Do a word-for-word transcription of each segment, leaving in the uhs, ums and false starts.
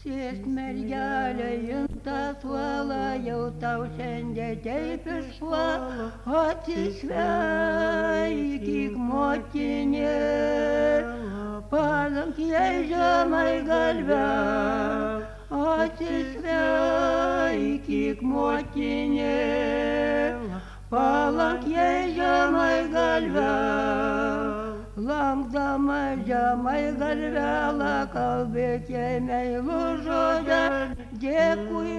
Sėsk mergelė, tas uola, jau tau šiandien taip išpuola, atsisveikyk motinė, palank jai žemai galvę, atsisveikyk motinė, palank jai žemai galvę. Lankdama žemai galvelą, kalbėk jai meilų žodį, dėkui,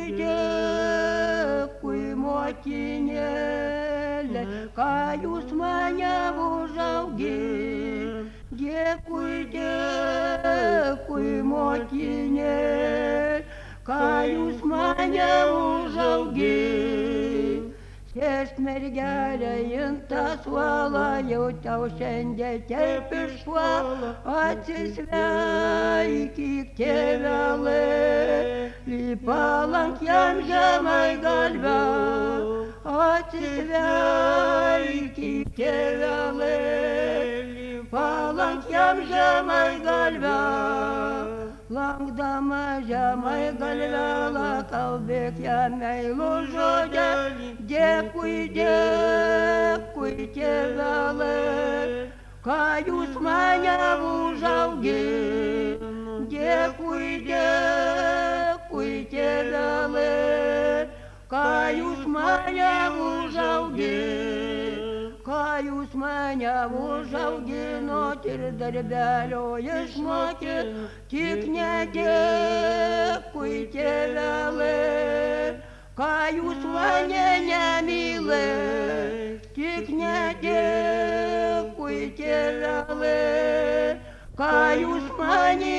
dėkui motinėlė, ką jūs mane užaugin. Dėkui, dėkui motinėlė, ką jūs mane užaugin. Sėsk mergelė, tas uola, jau tau šiandien taip išpuola, atsisveikyk tėvelėli, palank jam žemai galvę, atsisveikyk tėvelėli, palank jam žemai galvę. Lankdama žemai galvelą, kalbėk jam meilų žodį, dėkui, dėkui tėvelė, ką jūs mane užaugin. Dėkui, dėkui tėvelė, ką jūs mane užaugin. Ką jūs mane užauginot ir darbelio išmokėt, tik nedėkui tėvelė, ką jūs mane nemylėt, tik nedėkui tėvelė, ką jūs mane